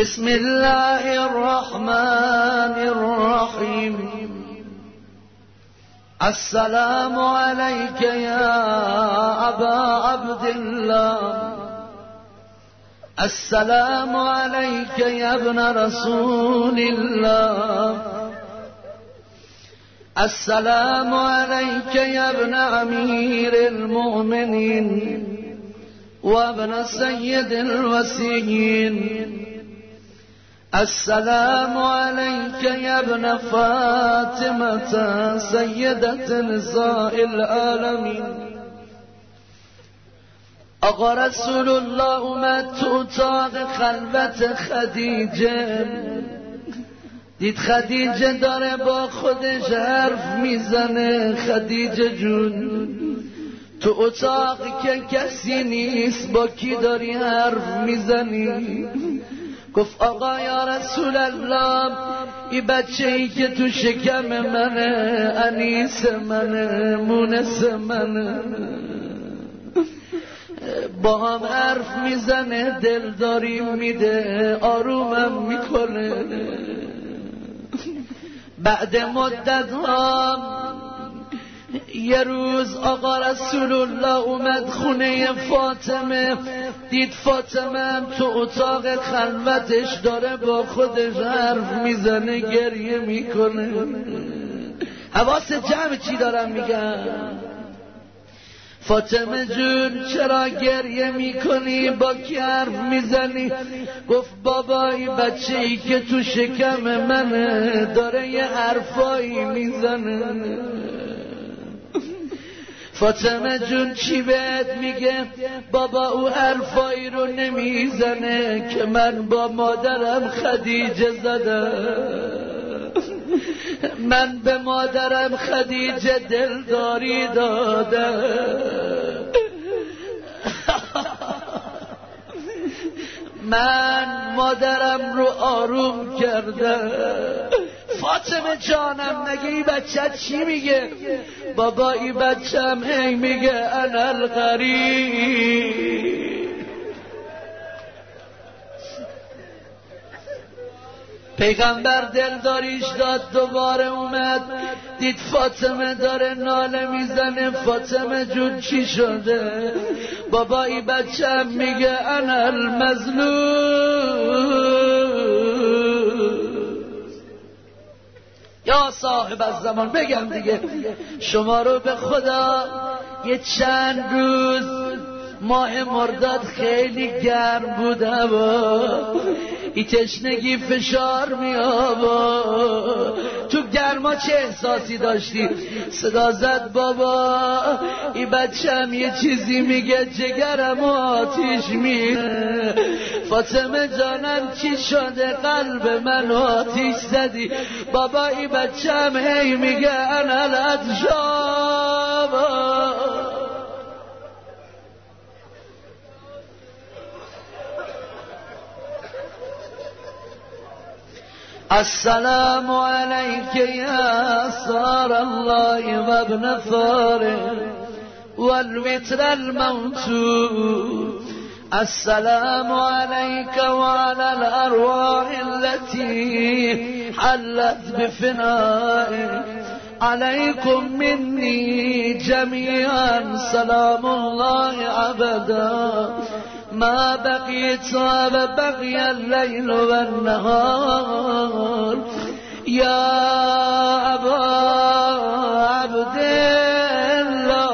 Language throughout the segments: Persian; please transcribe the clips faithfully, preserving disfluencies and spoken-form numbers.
بسم الله الرحمن الرحيم. السلام عليك يا أبا عبد الله، السلام عليك يا ابن رسول الله، السلام عليك يا ابن أمير المؤمنين وابن سيد الوسيين، السلام عليك يا ابن فاطمة سيدة نساء العالمين. آقا رسول الله اومد تو اتاق خلوت خدیجه، دید خدیجه داره با خودش حرف میزنه. خدیجه جون تو اتاق که کسی نیست، با کی داری حرف میزنی؟ گفت آقا یا رسول الله، این بچه ای که تو شکم منه، انیس منه، مونس منه، با هم حرف میزنه، دلداری میده، آرومم میکنه. بعد مدت ها یه روز آقا رسول الله اومد خونه فاطمه، دید فاطمه هم تو اتاق خلوتش داره با خودش حرف میزنه، گریه میکنه. حواس جمع چی دارم میگم؟ فاطمه جون چرا گریه میکنی؟ با کی حرف میزنی؟ گفت بابایی بچه ای که تو شکم منه داره یه حرفایی میزنه. فاطمه جون چی بهت میگه؟ بابا او حرفایی رو نمیزنه که من با مادرم خدیجه زدم، من به مادرم خدیجه دلداری دادم، من مادرم رو آروم کردم. فاطمه جانم نگه این بچه چی میگه؟ بابا این بچه هم هی میگه انا الغریب. پیغمبر دلداریش داد، دوباره اومد دید فاطمه داره ناله میزنه. فاطمه جون چی شده؟ بابا این بچه هم میگه انا المظلوم. یا صاحب الزمان بگم دیگه، شما رو به خدا یه چند روز ماه مرداد خیلی گرم بود هوا، ای تشنگی فشار می آورد. تو گرما چه احساسی داشتی؟ صدا زد بابا ای بچم یه چیزی میگه، جگرم آتیش میره. فاطمه جانم چی شده؟ قلب من آتیش زدی. بابا ای بچم هی میگه انا الاتشاب. السلام عليك يا صار الله وابن ثاره والوتر الموتود. السلام عليك وعلى الأرواح التي حلت بفنائك. عليكم مني جميعا سلام الله أبدا ما بقيت وبقي الليل والنهار. يا أبا عبد الله.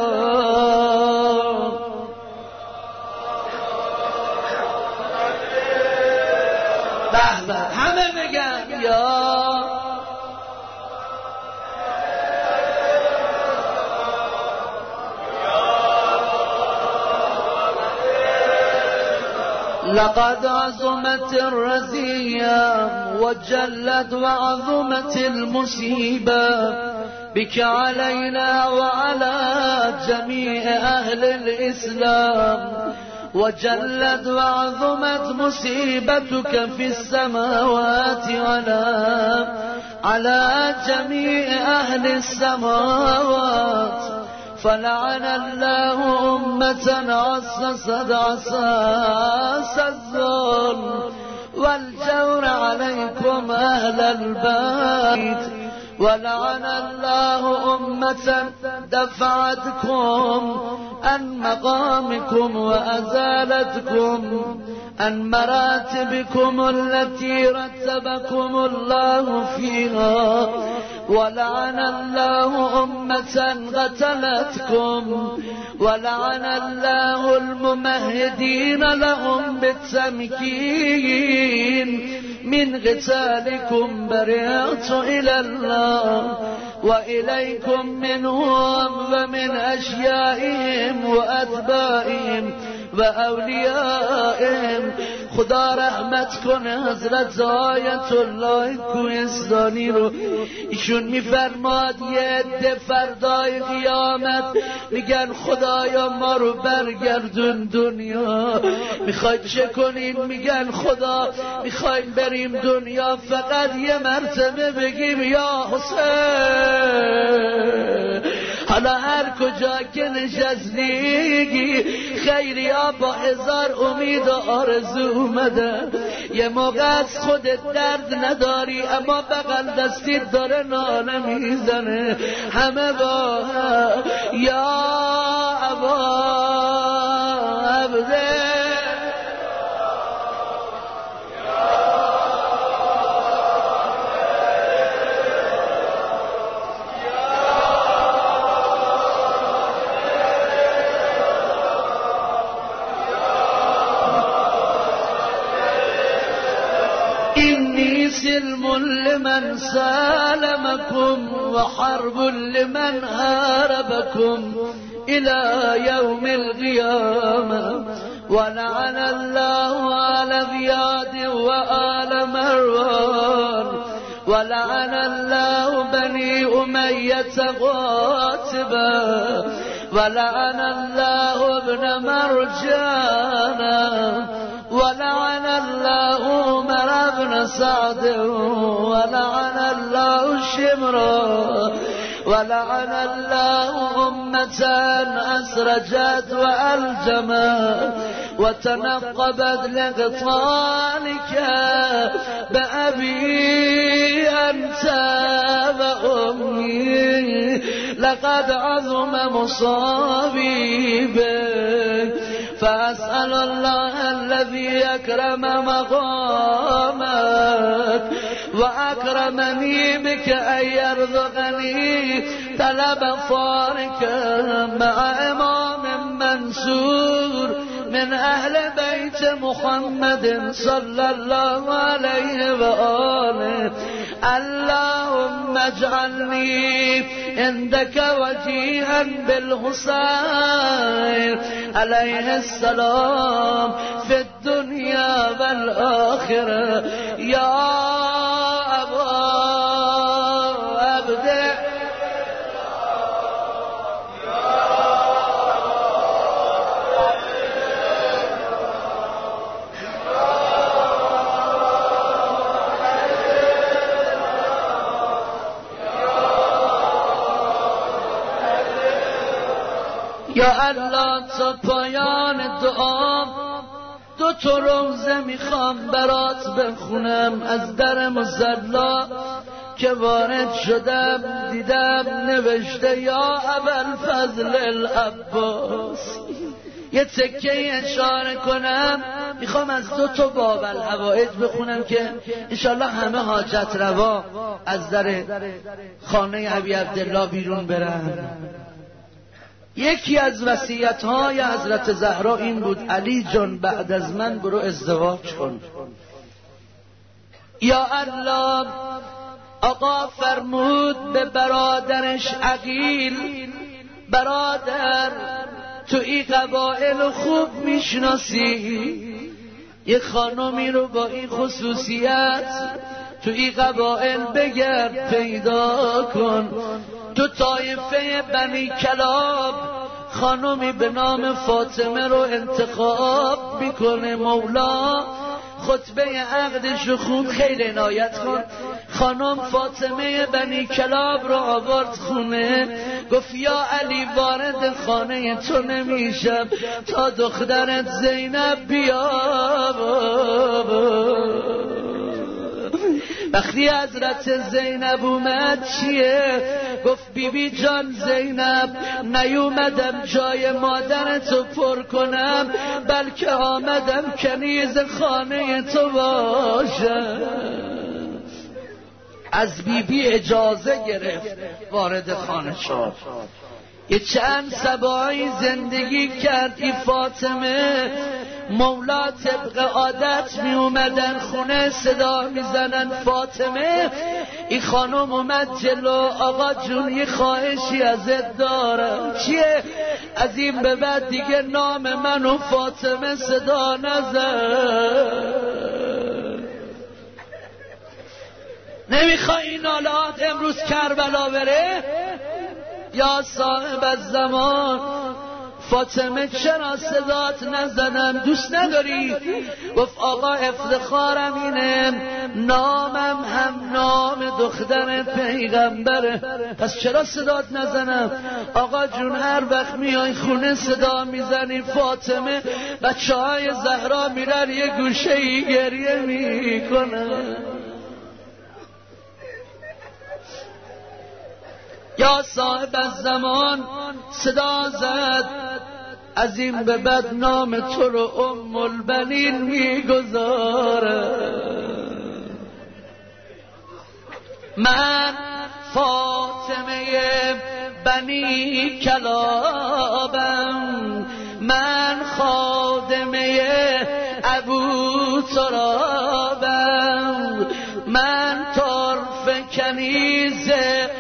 بحبه همه بگن یا لقد عظمت الرزية وجلت وعظمت المصيبة بك علينا وعلى جميع أهل الإسلام. وجلت وعظمت مصيبتك في السماوات على على جميع أهل السماوات. فلعن الله أمة عسست عساس الظلم والجور عليكم أهل البيت ولعن الله أمة دفعتكم عن مقامكم وأزالتكم عن مراتبكم التي رتبكم الله فيها ولعن الله أمة قتلتكم ولعن الله الممهدين لهم بالتمكين من قتالكم برئت إلى الله وإليكم منهم ومن أشيائهم وأتباعهم وأوليائهم. خدا رحمت کنه حضرت آیت الله کوهستانی رو. ایشون میفرماد یه عده فردای قیامت میگن خدایا ما رو برگردون دنیا. میخواید چه کنین؟ میگن خدا میخوایم بریم دنیا فقط یه مرتبه بگیم یا حسین. حالا هر کجا که نشستی خیری ها با هزار امید و آرزو اومدن. یه موقع از خودت درد نداری اما بغل دستیت داره ناله میزنه همه با یا ابا عبده سلم لمن سالمكم وحرب لمن هاربكم إلى يوم القيامة. ولعن الله آل زياد وآل مروان ولعن الله بني أمية قاتبا ولعن الله ابن مرجانا ولعن الله عمر بن سعد ولعن الله شمرا ولعن الله أمة أسرجت وألجمت وتنقبت لقتالك بأبي أنت وأمي لقد عظم مصابي بك. فأسأل الله الذي أكرم مقامك وأكرمني بك أن يرزقني طلب فارك مع إمام منصور من أهل بيت محمد صلى الله عليه وآله. اللهم اجعلني عندك وجيها بالحسين عليه السلام في الدنيا والآخرة يا أبا عبده. یا الله تا پایان دعا دو تا روزه میخوام برات بخونم از در مصلا که وارد شدم دیدم نوشته یا ابوالفضل العباس. یه تکه اشاره کنم میخوام از دو تا باب الحوائج بخونم که انشالله همه حاجت روا از در خانه ابی عبدالله بیرون برن. یکی از وصیت‌های حضرت زهرا این بود علی جان بعد از من برو ازدواج کن. یا الله آقا فرمود به برادرش عقیل برادر تو این قبائل خوب میشناسی یه خانمی رو با این خصوصیت تو این قبائل بگرد پیدا کن. تو طایفه بنی کلاب خانمی به نام فاطمه رو انتخاب میکنه. مولا خطبه عقدش رو خون خیلی عنایت کن. خانم فاطمه بنی کلاب رو آورد خونه گفت یا علی وارد خانه تو نمیشم تا دخترت زینب بیا. وقتی حضرت زینب اومد چیه؟ گفت بی بی جان زینب نیومدم جای مادر تو پر کنم، بلکه آمدم کنیز خانه تو باشم. از بی بی اجازه گرفت وارد خانه شد. یه چند سبایی زندگی کرد. این فاطمه مولا طبق عادت می اومدن خونه صدا می زنن فاطمه. این خانم اومد جلو، آقا جون یه خواهشی ازت دارم. چیه؟ از این به بعد دیگه نام منو فاطمه صدا نزن. نمیخوای این نالات امروز کربلا بره؟ یا صاحب الزمان فاطمه چرا صدات نزدم؟ دوست نداری؟ گفت آقا افتخارم اینه نامم هم نام دختر پیغمبره، پس چرا صدات نزنم؟ آقا جون هر وقت میای خونه صدا میزنی فاطمه، بچه های زهرا میرن یه گوشه ای گریه میکنن. یا صاحب الزمان صدا زد از این به بعد نام تو رو ام البنین میگذاره. من فاطمه بنی کلابم، من خادمه ابو ترابم، من طرف کنیز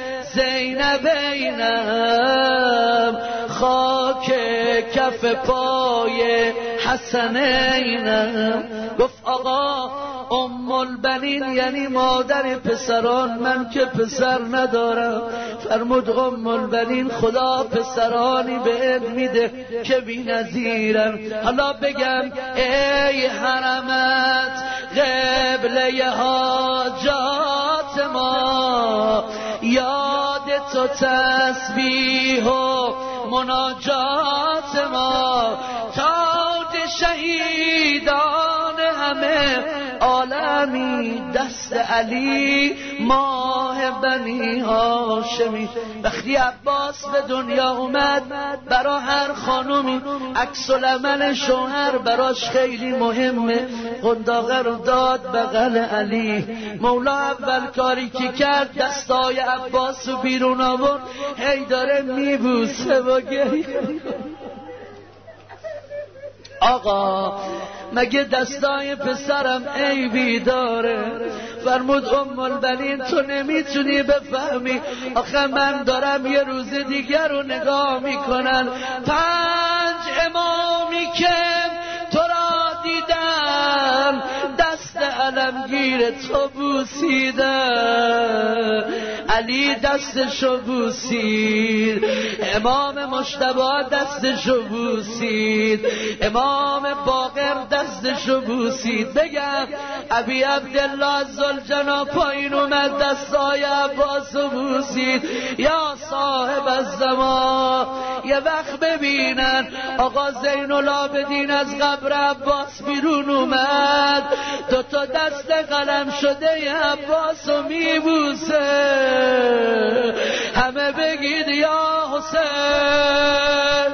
زینبینم، خاک کف پای حسنینم. گفت آقا ام البنین یعنی مادر پسران، من که پسر ندارم. فرمود ام البنین خدا پسرانی بهت میده که بی نظیرن. حالا بگم ای حرمت قبله حاجات ما، یاد تو تسبیح و مناجات ما، تاج شهیدان همه عالمی دست علی ماه بنی هاشمی. وقتی عباس به دنیا اومد برا هر خانومی عکس العمل شوهر براش خیلی مهمه. قنداقه رو داد بغل علی. مولا اول کاری که کرد دستای عباس رو بیرون آورد، هی داره میبوسه و گریه. آقا مگه دستای پسرم عیبی داره؟ فرمود ام البنین تو نمیتونی بفهمی، آخه من دارم یه روز دیگر رو نگاه میکنن. پنج امامی که تو را دیدم دست علمگیر تو بوسیدم، علی دستشو بوسید، امام مجتبی دستشو بوسید، امام باقر دستشو بوسید. بگم ابی عبدالله ذوالجنا پایین اومد دستای عباسو بوسید. یا صاحب الزمان یه وقت ببینن آقا زین العابدین از قبر عباس بیرون اومد، دوتا دست قلم شده ی عباسو میبوسه. همه بگید یا حسین.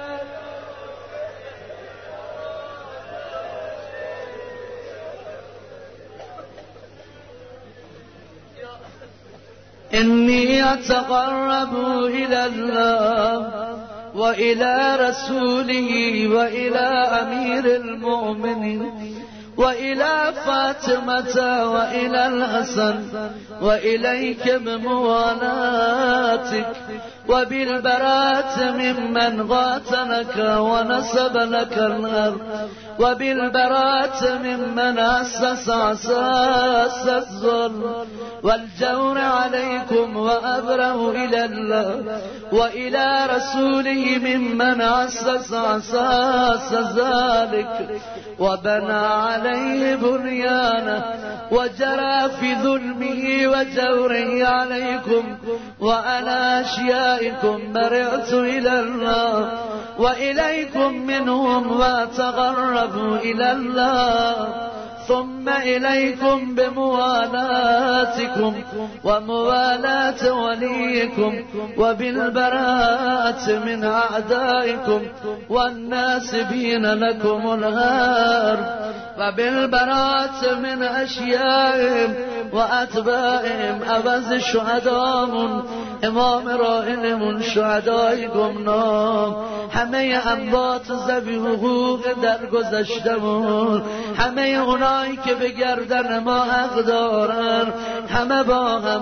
انی اتقرب الى الله و الى رسوله و الى امیر المؤمنین و الى فاطمة و الى الحسن و الیک بموالاتک و بالبراءة ممن قاتلك و نصب لك الارض و بالبراءة ممن اسس اساس الظلم والجور عليكم وأبره إلى الله وإلى رسوله ممن أسس أساس ذلك وبنى عليه بنيانه وجرى في ظلمه وجوره عليكم وعلى أشيائكم برعت إلى الله وإليكم منهم وتقربوا إلى الله ثم إليكم بموالاتكم وموالاة وليكم وبالبراءة من أعدائكم والناسبين لكم الهار وبالبراءة من أشيائهم وأتباعهم عوض شهدامون امام رائلمون شهدای گمنام همه اموات ذوی حقوق در گذشتمون همه اونایی که به گردن ما حق دارن همه با هم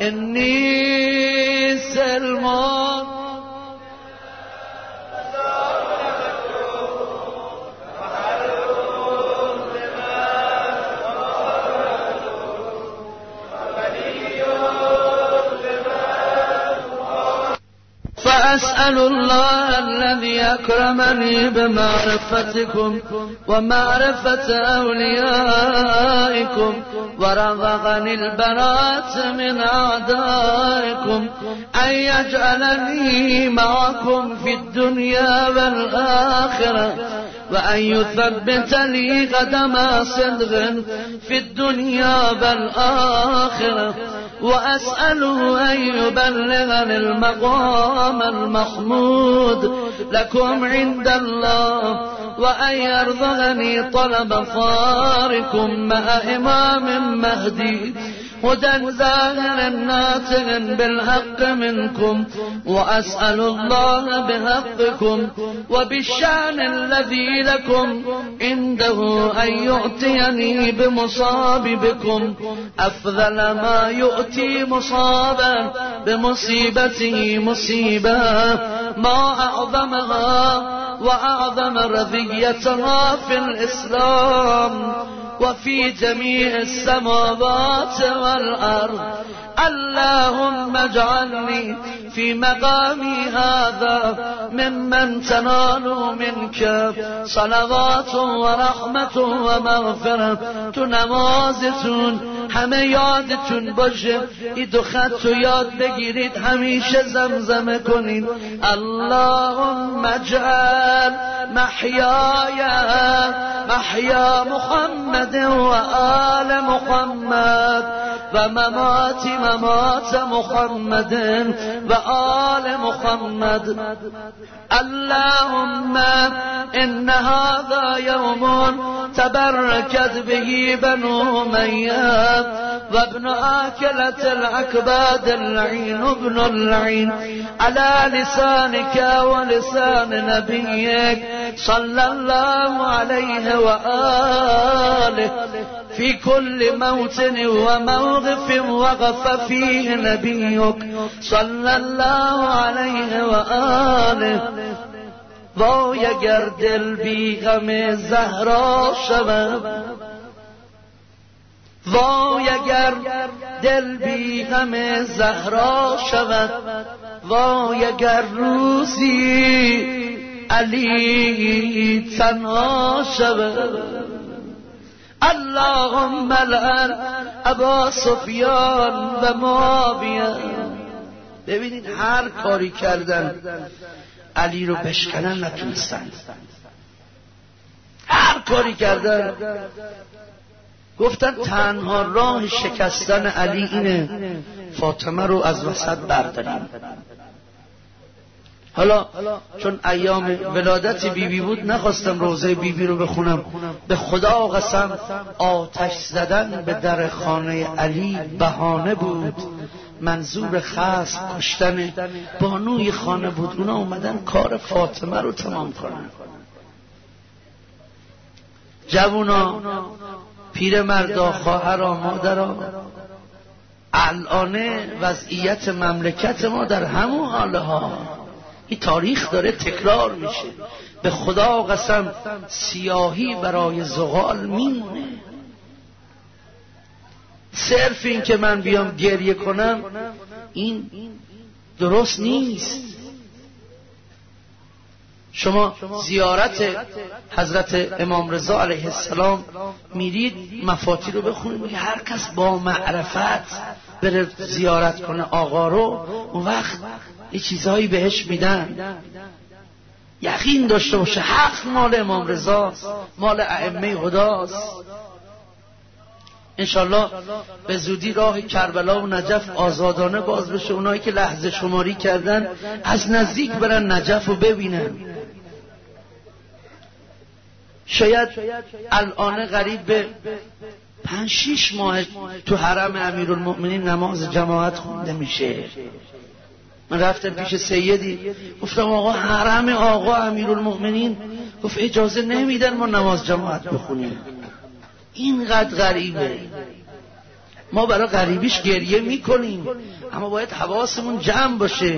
انی سلمان فأسأل الله الذي أكرمني بمعرفتكم ومعرفة أوليائكم ورزقني البراءة من أعدائكم أن يجعلني معكم في الدنيا والآخرة وأن يثبت لي قدم صدق في الدنيا والآخرة وأسأله أن يبلغني المقام المحمود لكم عند الله وأن يرزقني طلب فاركم مع إمام مهدي هدى ظاهر ناطق بالحق منكم وأسأل الله بحقكم وبالشأن الذي لكم عنده أن يؤتيني بمصاب بكم أفضل ما يؤتي مصابا بمصيبته مصيبة ما أعظمها وأعظم رذيتها في الإسلام وفي جميع السماوات والأرض اللهم اجعلني في مقامي هذا ممن تنال منك صلوات ورحمة ومغفرة تو نمازتون همه یادتون باشه این دو خط رو یاد بگیرید همیشه زمزمه کنید اللهم اجعل محیای محیا محمد و آل محمد و ممات ممات محمد و آل محمد اللهم ان هذا يوم تبركت به بنو أمية وابن آكلة الأكباد اللعين ابن اللعين على لسانك ولسان نبيك صلى الله عليه وآله في كل موطن وموقف وقف فيه نبيك صلى الله عليه وآله وای اگر دل بی غم زهرا شود وای اگر دل بی غم زهرا شود وای اگر روزی علی تنها شود اللهم لعن ابا سفیان و معاویه. ببینید هر کاری کردن علی رو بشکنن نتونستن، هر کاری کردن گفتن تنها راه شکستن علی اینه فاطمه رو از وسط برداریم. حالا چون ایام ولادت بیبی بی بود نخواستم روزه بیبی بی رو بخونم، به خدا قسم آتش زدن به در خانه علی بهانه بود، منظور خاص کشتن بانوی خانه بود. اونا اومدن کار فاطمه رو تمام کنن. جوونا، پیرمردا، خواهرا، مادرها، الان وضعیت مملکت ما در همون حاله ها، این تاریخ داره تکرار میشه. به خدا قسم سیاهی برای زغال میمونه. صرف این که من بیام گریه کنم این درست نیست. شما زیارت حضرت امام رضا علیه السلام میرید، مفاتی رو بخونید، هر کس با معرفت بره زیارت کنه آقا رو، اون وقت یه چیزهایی بهش میدن. یقین داشته باشه حق مال امام رضا، مال ائمه هداست. انشالله به زودی راه کربلا و نجف آزادانه باز بشه. اونایی که لحظه شماری کردن از نزدیک برن نجف رو ببینن. شاید الان قریب به پنج شیش ماه تو حرم امیرالمؤمنین نماز جماعت خونده میشه. من رفتم پیش سیدی گفتم آقا حرم آقا امیرالمؤمنین، گفت اجازه نمیدن ما نماز جماعت بخونیم. اینقدر غریبه. ما برای غریبیش گریه میکنیم اما باید حواسمون جمع باشه.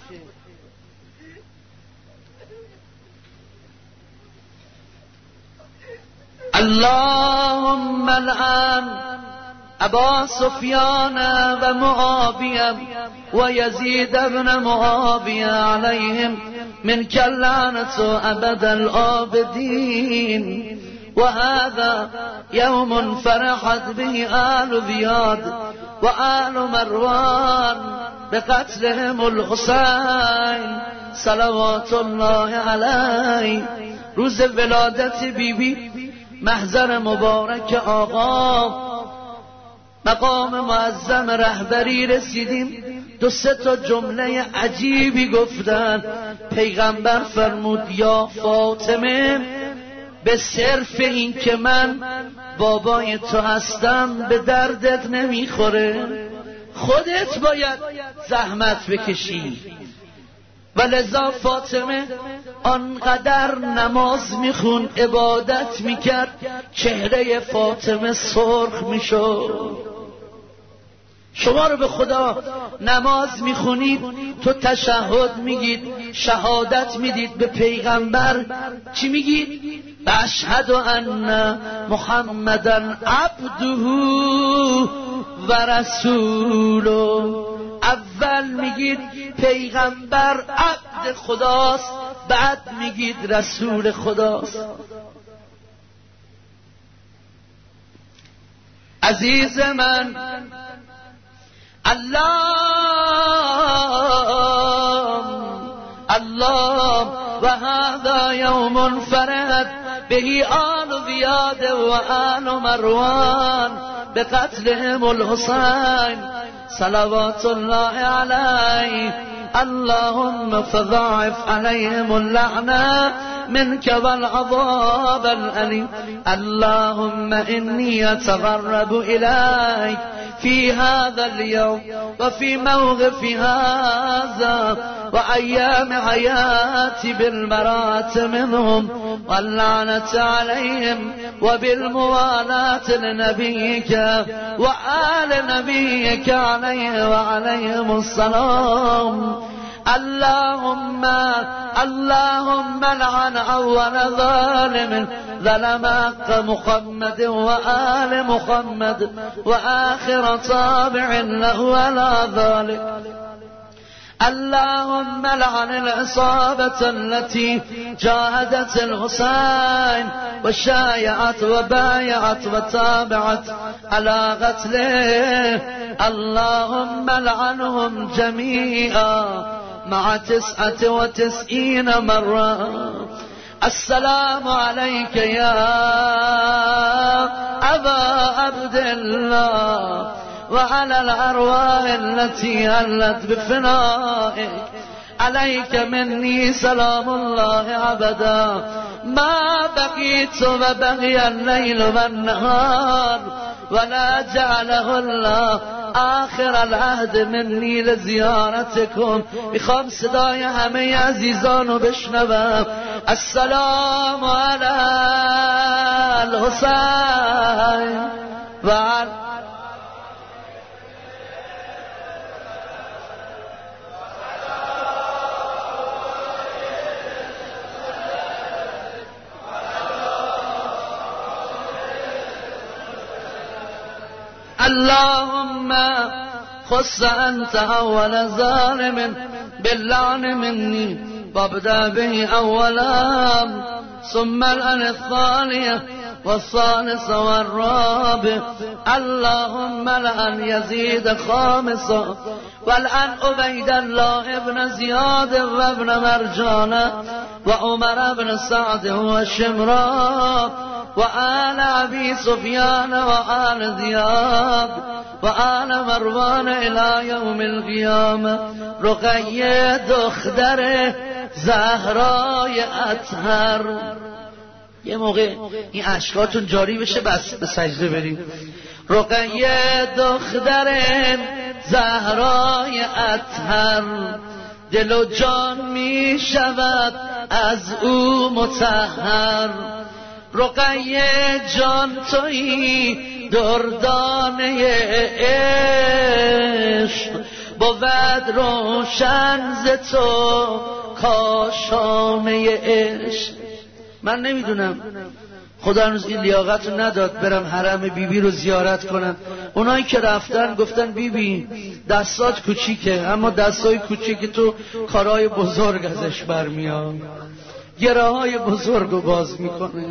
اللهم الان ابا سفیان و معاویه و یزید ابن معاویه علیهم من اللعنة ابد الآبدین و هذا یوم فرحت به آل زیاد و آل مروان بقتلهم الحسین صلوات الله علیه. روز ولادت بیبی بی محضر مبارک آقا مقام معظم رهبری رسیدیم. دو سه تا جمله عجیبی گفتن. پیغمبر فرمود یا فاطمه به صرف این که من بابای تو هستم به دردت نمیخوره، خودت باید زحمت بکشی. و لذا فاطمه آنقدر نماز میخون عبادت میکرد چهره فاطمه سرخ میشد. شما رو به خدا نماز میخونید تو تشهد میگید، شهادت میدید به پیغمبر چی میگید؟ اشهد ان محمدن عبده و رسوله. اول میگید پیغمبر عبد خداست، بعد میگید رسول خداست. عزیز من، الله الله و هذا یوم فرحت به آل زیاد و آل مروان بقتلهم الحسین صلوات الله علیه. اللهم فضاعف عليهم اللعنة منك والعذاب الأليم. اللهم إني أتقرب إليك في هذا اليوم وفي موقف هذا وأيام حياتي بالبراءة منهم واللعنة عليهم وبالموالاة لنبيك وآل نبيك عليه وعليهم السلام. اللهم اللهم لعن أول ظالم ظلم حق محمد وآل محمد وآخر تابع له على ذلك. اللهم لعن العصابة التي جاهدت الحسين وشايعت وبايعت وتابعت على قتله. اللهم لعنهم جميعا مع تسعة وتسعين مرة. السلام عليك يا أبا عبد الله وعلى الأرواح التي هلت بفنائك. عليك مني سلام الله أبدا ما بقيت وبقي الليل والنهار ولا جعله الله آخر العهد مني لزيارتكم. میخوام صدای همه عزیزانو بشنوم. السلام على الحسين و اللهم خص أنت أول ظالم باللعن مني وابدأ به أولا ثم الآن الثانية والثالث والرابع. اللهم لأن يزيد خامسا والآن عبيد الله ابن زياد وابن مرجان وعمر ابن سعد وشمران و آل ابی سفیان و آل زیاد و آل مروان الی یوم القیامه. رقیه دختر زهرای اطهر. یه موقع این اشکاتون جاری بشه بس به سجده بریم. رقیه دختر زهرای اطهر، دل و جان می شود از او مطهر. رقیه جان تویی دردانه عشق، بود روشن ز تو کاشانه عشق. من نمیدونم خدا هنوز این لیاقت رو نداد برم حرم بیبی بی رو زیارت کنم. اونایی که رفتن گفتن بیبی بی دستات کوچیکه، اما دستای کوچیک تو کارهای بزرگ ازش برمیاد، گره های بزرگ رو باز میکنه.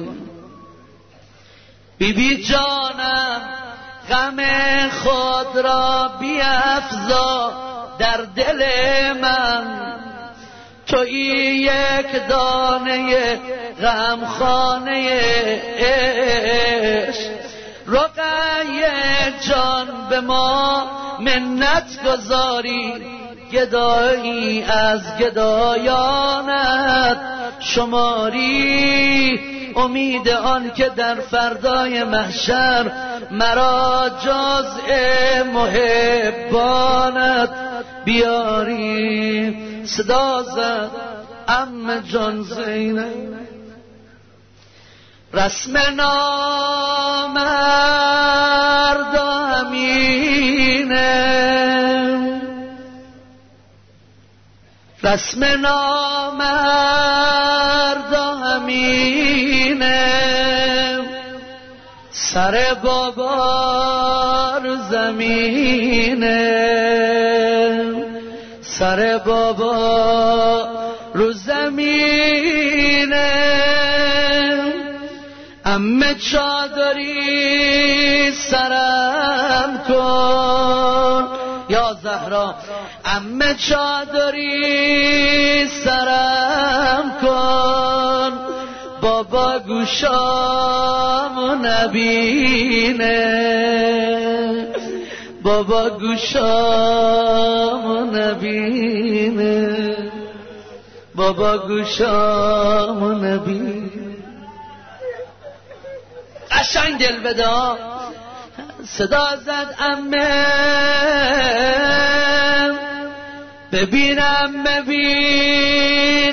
بیبی بی جانم غم خود را بیفزا در دل من، تویی یک دانه غمخانه عشق. رقیه جان به ما منت گذاری، گدایی از گدایانت شماری. امید آن که در فردای محشر مرا جزء محبانت بیاری. صدا زد عم جان زینب، رسم نامرد همینه، رسم نامرد همینه. سر بابا رو زمینه، سر بابا رو زمینه. عمه چادری سرم کن یا زهرا، عمه چادری سرم کن، بابا گوشامو نبینه، بابا گوشامو نبینه، بابا گوشامو نبینه. قشنگ دل بدا صدا زد عمه، ببینم ببی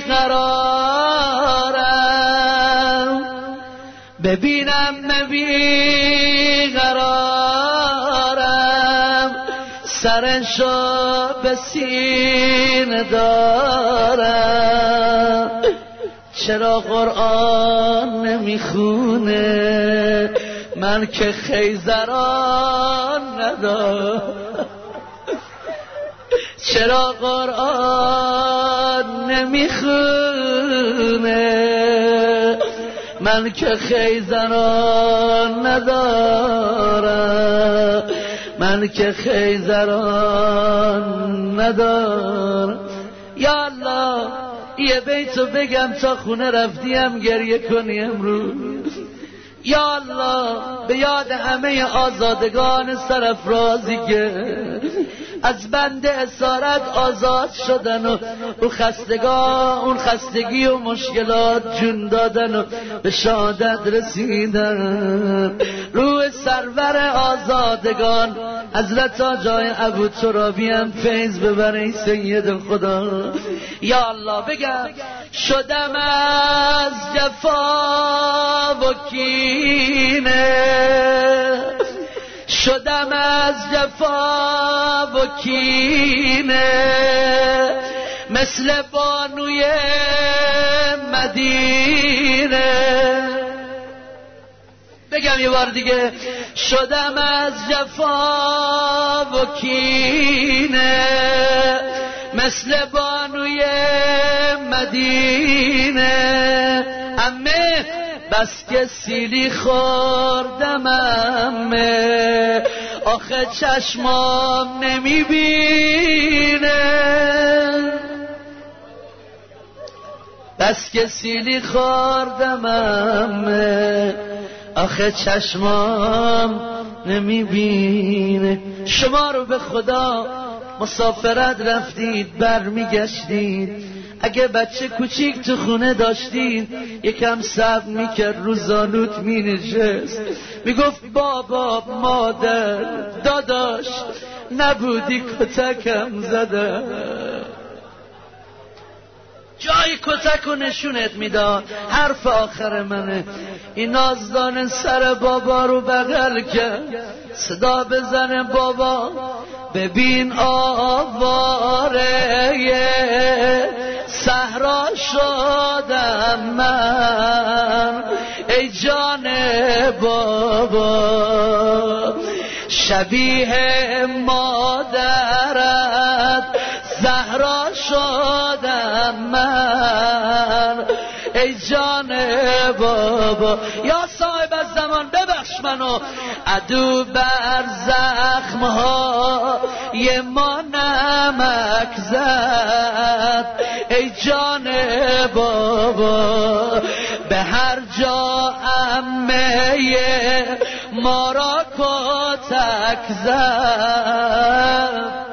قرارم، ببینم ببی قرارم، سرشو به سینه دارم. چرا قرآن نمیخونه من که خیزران ندارم؟ چرا قرآن نمیخونه من که خیزران ندارم؟ من که خیزران ندارم. یا الله یه بیتو بگم تا خونه رفتیم گریه کنی امروز. یا الله به یاد همه آزادگان سرافرازی که از بند اسارت آزاد شدن و اون خستگاه اون خستگی و مشکلات جون دادن و به شهادت رسیدن. روح سرور آزادگان حضرت آجای ابو ترابی هم فیض ببره سید خدا. یا الله بگم شدم از جفا و کینه، شدم از جفا و کینه، مثل بانوی مدینه. بگم یه بار دیگه شدم از جفا و کینه، مثل بانوی مدینه. امه بس که سیلی خوردم امه، آخه چشمام نمیبینه. بس که سیلی خوردم امه، آخه چشمام نمیبینه. شما رو به خدا مسافرت رفتید برمیگشتید، اگه بچه کوچیک تو خونه داشتید یکم صبر میکرد رو زانوت مینشست میگفت بابا مادر داداش نبودی کتکم زده، جای کتک و نشونت میداد. حرف آخر منه، این نازدان سر بابا رو بغل کرد، صدا بزنه بابا ببین آواره صحرا شدم من، ای جان بابا شبیه مادرت زهرا شدم من، ای جان بابا. یا صاحب الزمان ببخش منو، عدو بر زخمهای ما نمک زد، ای جان بابا به هر جا عمه ما را کتک زد.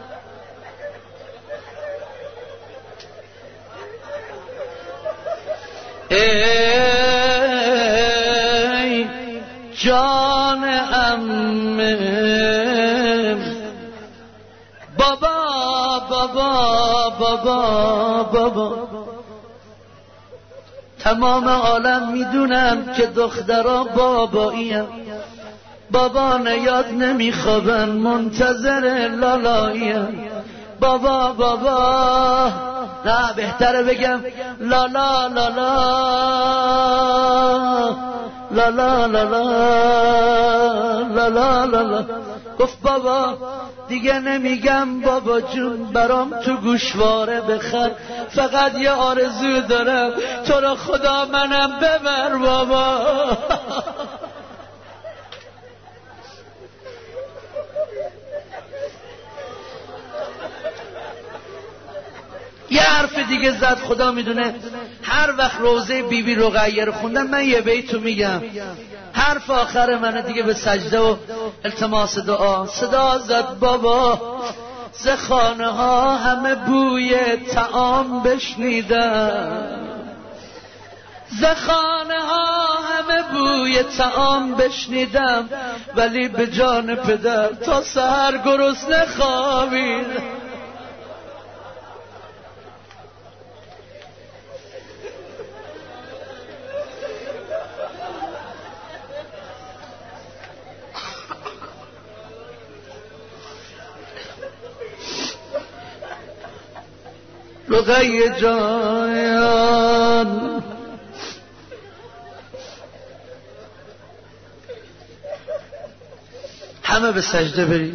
ای جان عمه بابا بابا بابا بابا، تمام عالم میدونم که دخترها باباییم، بابا نیاد نمیخوابن منتظر لالاییم. بابا بابا نه بهتره بگم لالا لالا لالا لالا لالا لالا. گفت بابا دیگه نمیگم بابا جون، برام تو گوشواره بخر، فقط یه آرزو دارم، تو رو خدا منم ببر بابا. یه حرف دیگه زد، خدا میدونه هر وقت روزه بی بی رقیه رو خوندم من یه بیتو میگم، حرف آخر منه دیگه به سجده و التماس دعا. صدا زد بابا ز خانه ها همه بوی طعام بشنیدم، ز خانه ها همه بوی طعام بشنیدم، ولی به جان پدر تا سحر گرسنه خوابیدم. رقیه جان همه به سجده برید.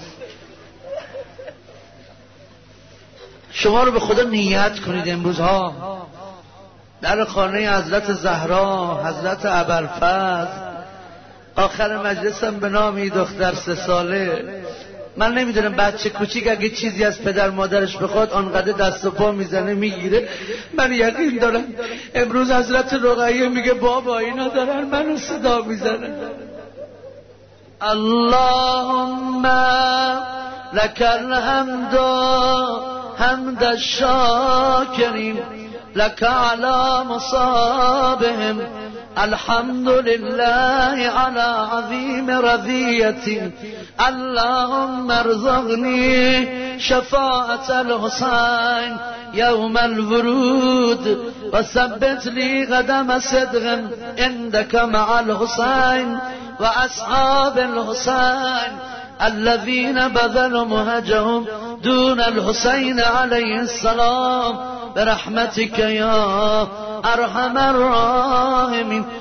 شما رو به خدا نیت کنید امروز ها در خانه حضرت زهرا، حضرت ابوالفضل. آخر مجلسم به نام این دختر سه ساله، من نمیدونم بچه کوچیک اگه چیزی از پدر مادرش بخواد آنقدر دست و پا میزنه میگیره. من یقین دارم امروز حضرت رقیه میگه بابا اینا دارن منو صدا میزنن. اللهم لك الحمد حمد الشاکرین، لك على مصابهم، الحمد لله على عظيم رضيتي، اللهم ارزقني شفاعة الحسين يوم الورود، وثبت لي قدم صدق عندك مع الحسين وأصحاب الحسين الذين بذلوا مهجهم دون الحسين عليه السلام برحمتك يا أرحم الراحمين.